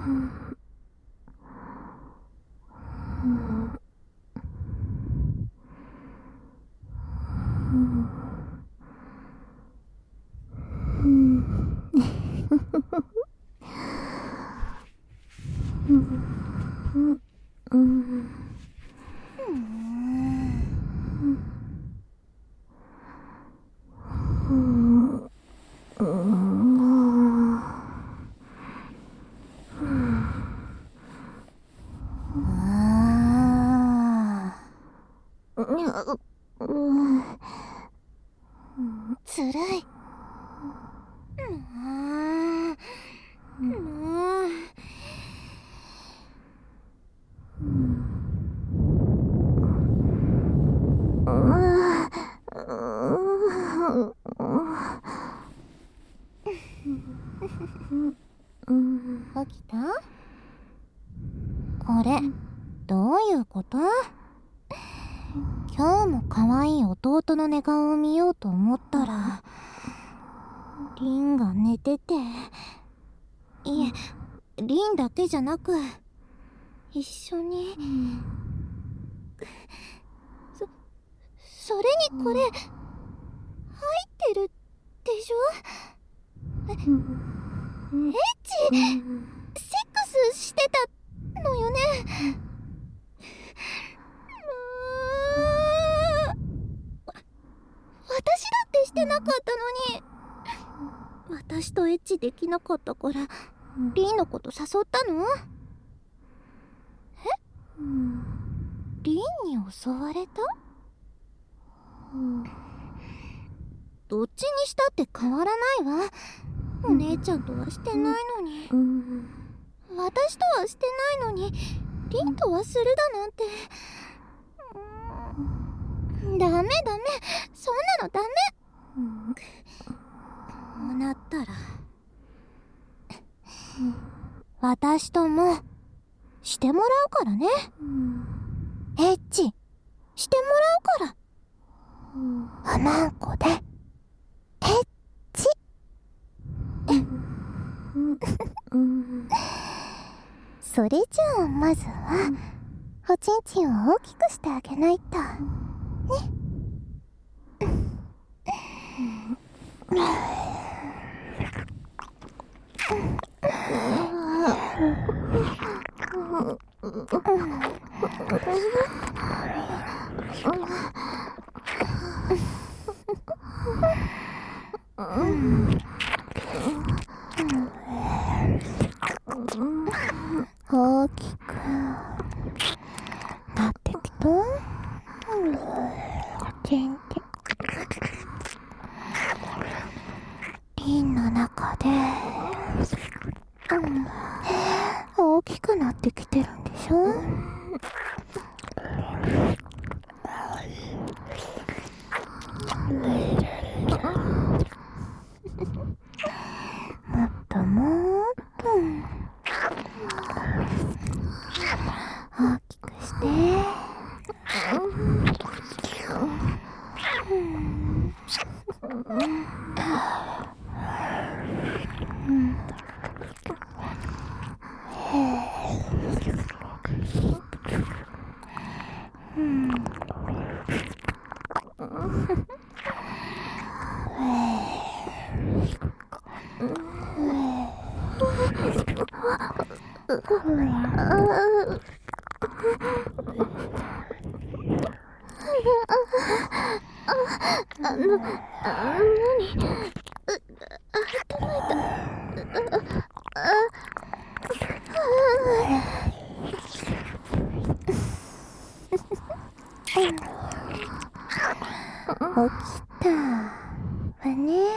つらい。起きた？これどういうこと？今日も可愛い弟の寝顔を見ようと思ったら、リンが寝てて、いえ、リンだけじゃなく一緒に、それにこれ入ってるでしょ？エッチ、セックスしてたのよね。私だってしてなかったのに。私とエッチできなかったからリンのこと誘ったの？リンに襲われた？どっちにしたって変わらないわ。お姉ちゃんとはしてないのに、私とはしてないのにリンとはするだなんて。ダメダメ、そんなのダメ。こうなったら私ともしてもらうからね。エッチしてもらうから。あまんこでエッチ。それじゃあまずはおちんちんを大きくしてあげないとね。大きくなってきた。ちんちんリンの中で大きくなってきてるんでしょ？もっともっと大きくして。起きたわね。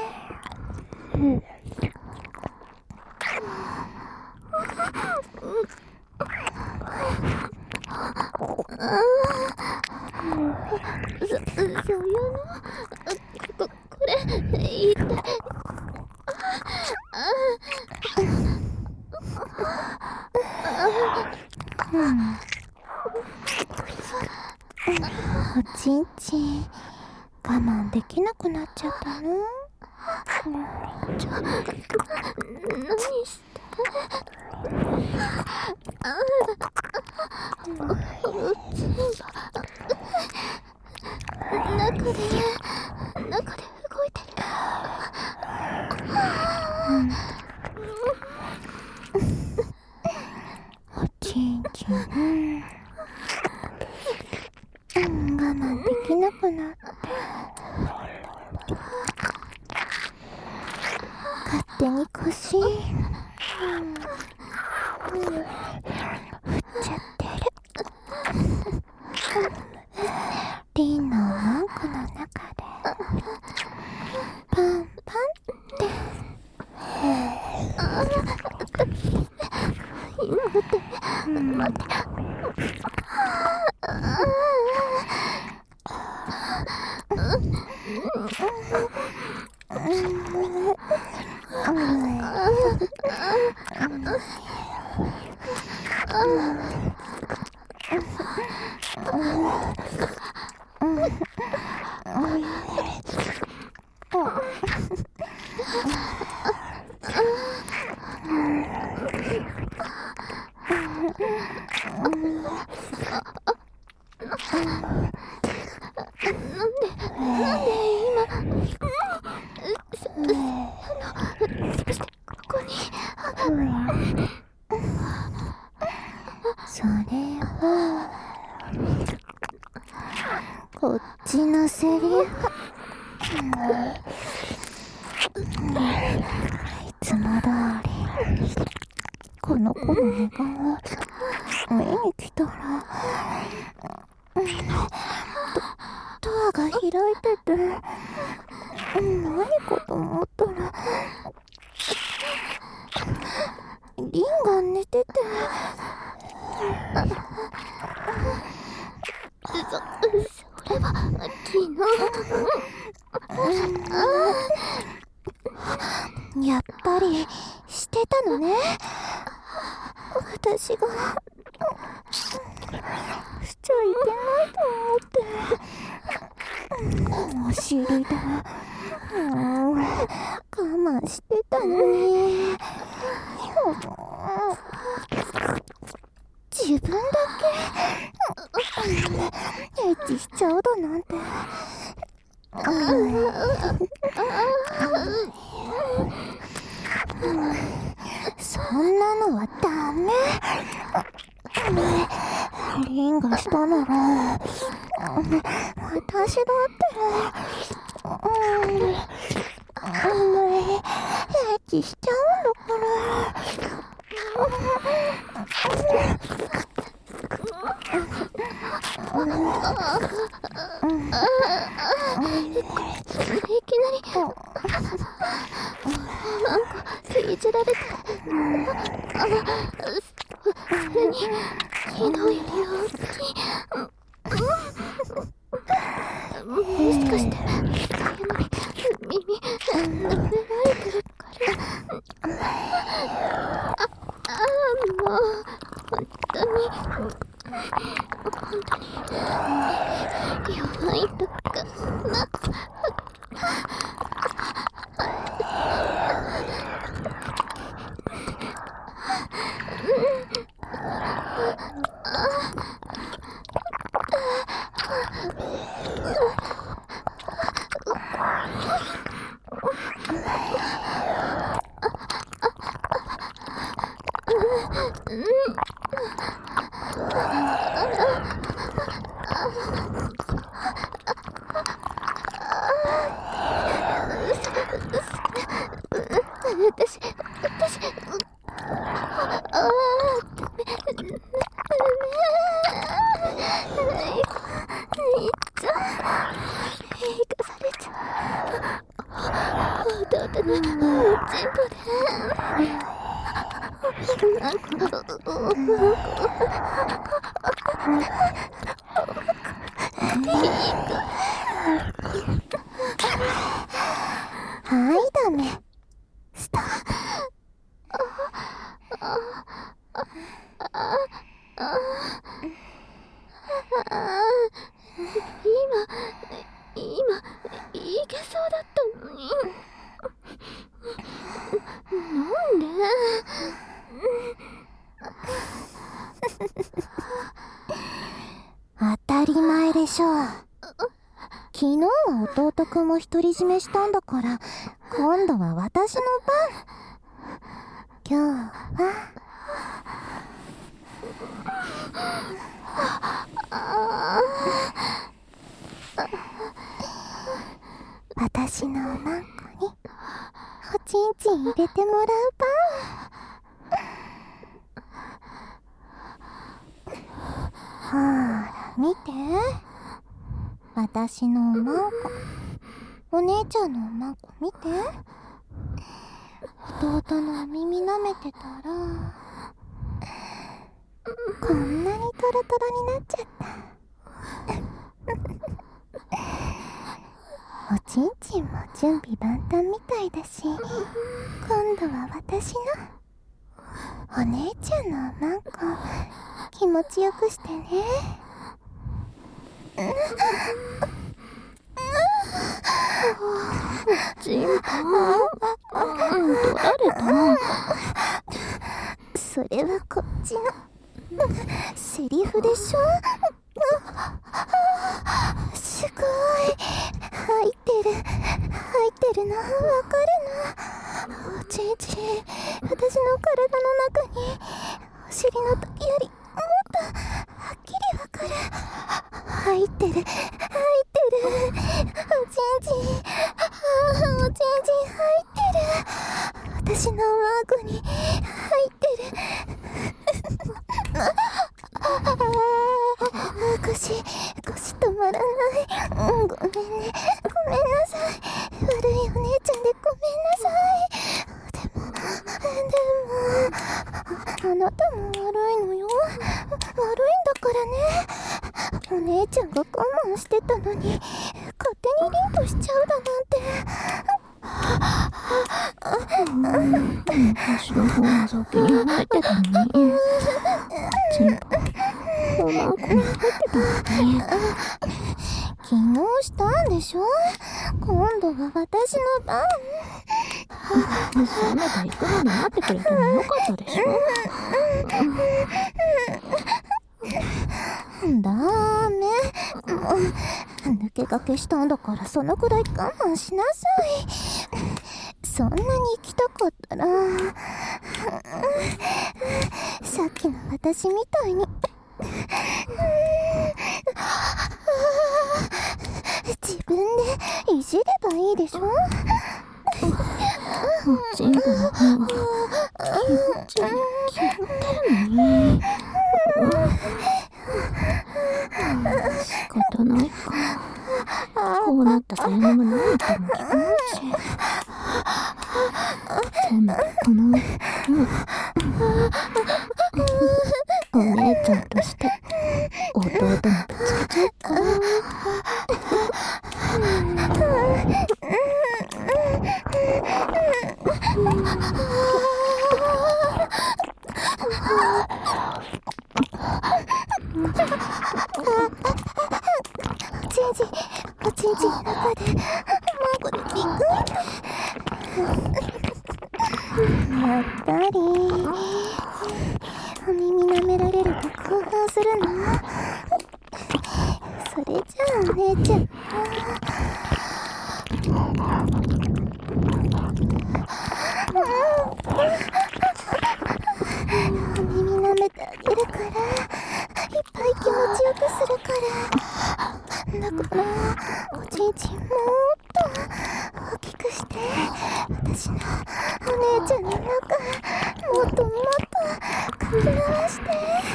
そういうの？これ痛い。おちんちん我慢できなくなっちゃったの？何して？ 中で動いてる。おちんちん我慢できなくなって勝手に腰振っちゃってる。リンの文句の中でパンパンって今待って。なんで今どうしてここに。それはこっちのセリフ。いつも通りこの子の寝顔目に来たらドアが開いてて何かと思ったらリンが寝ててそれは昨日やっぱりしてたのね。私がしちゃいけないと思ってお尻で我慢してたのに自分だけエッチしちゃうだなんて。そんなのはダメ。リンがしたなら私だってエッチしちゃうんだから。いきなりなんかいじられてそれに昨日より大きい。もしかして耳舐められてるからもう本当に弱いのかな。はい、ダメ。ストップ。今、いけそうだったのに。なんで？ しょ。昨日は弟くんも独り占めしたんだから、今度は私の番。今日は私のマンコにおちんちん入れてもらう番。ほら見て、私のマンコ。お姉ちゃんのマンコ見て。弟の耳舐めてたらこんなにトロトロになっちゃった。おちんちんも準備万端みたいだし、今度は私のお姉ちゃんのマンコ気持ちよくしてね。 チンポ取られた。 それはこっちのセリフでしょ。すごい入ってるのわかるの。おちんちん、私の体の中にお尻の時よりもっとはっきりわかる。入ってるおちんちん、おちんちん入ってる。私のマークに入ってる。腰止まらない。ごめんね、ごめんなさい。悪いお姉ちゃんでごめんなさい。でもあなたも悪いのよ。悪いんだからね。お姉ちゃんが我慢してたのに勝手にリンとしちゃうだなんて。 私の方が先に入ってたのに。チンポおまんこに入ってたのに。 昨日したんでしょ。今度は私の番。 せめて行くまで待ってくれてもよかったでしょ。 ダメ。もう抜け駆けしたんだからそのくらい我慢しなさい。そんなに行きたかったらさっきの私みたいに自分でいじればいいでしょ。 チンポの方が気持ち決まってるのに。仕方ないか。こうなったら何もないとも聞かないし。せめてこのお姉ちゃんとして弟にぶつけちゃうか。 おちんちんの中でマンコでビクッ。やっぱりお耳舐められると興奮するの。それじゃあお姉ちゃんお耳舐めてあげるから、いっぱい気持ちよくするから。だからおちんちんもっと大きくして、私のお姉ちゃんの中もっともっとかき回して。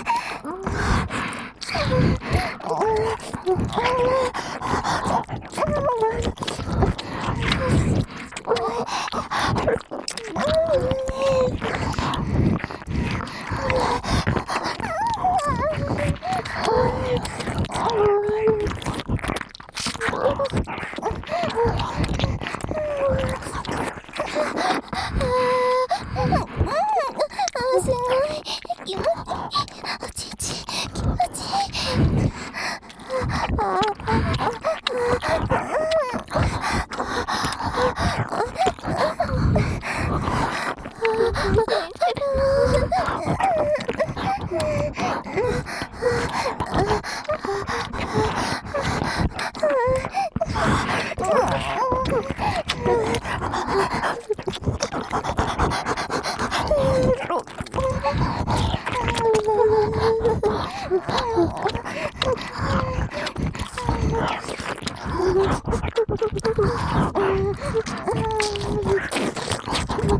すごい気持ちいい。おちんちん気持ちいい。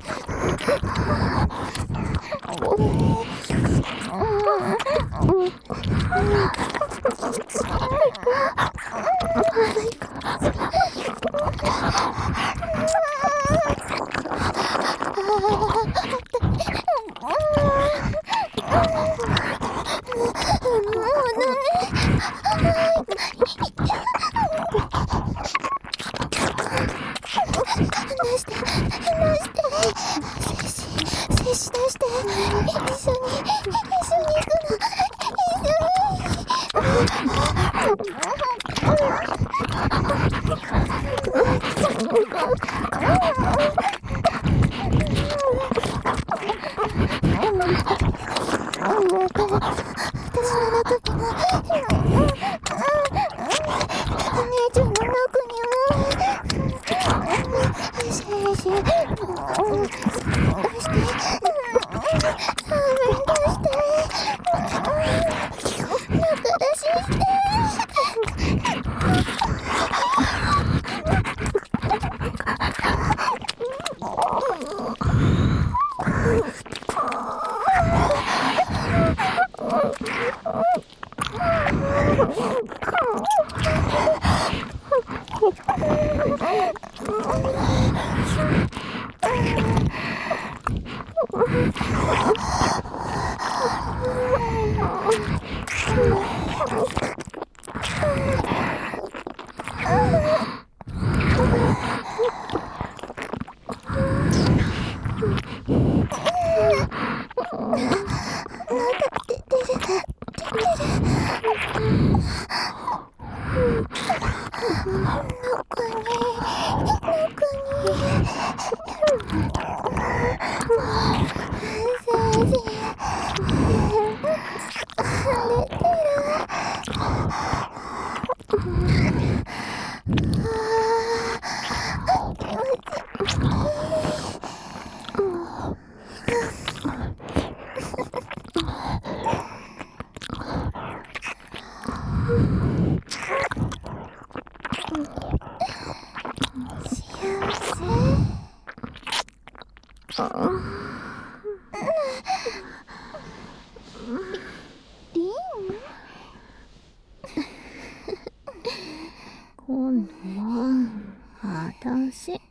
今度は私い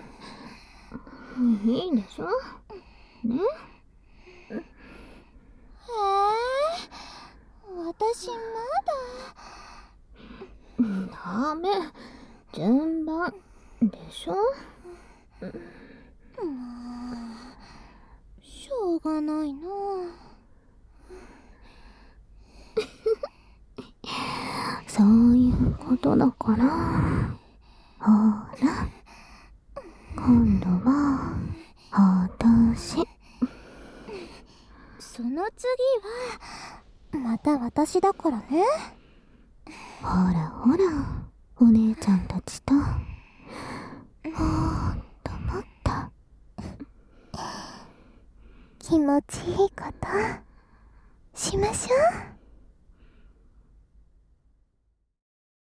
いでしょね。 私まダメ、順番でしょ。 しょうがないな。 そういうことだから、ほら、今度は私。 その次はまた私だからね。 ほらほら、お姉ちゃんたちともっともっと気持ちいいことしましょう。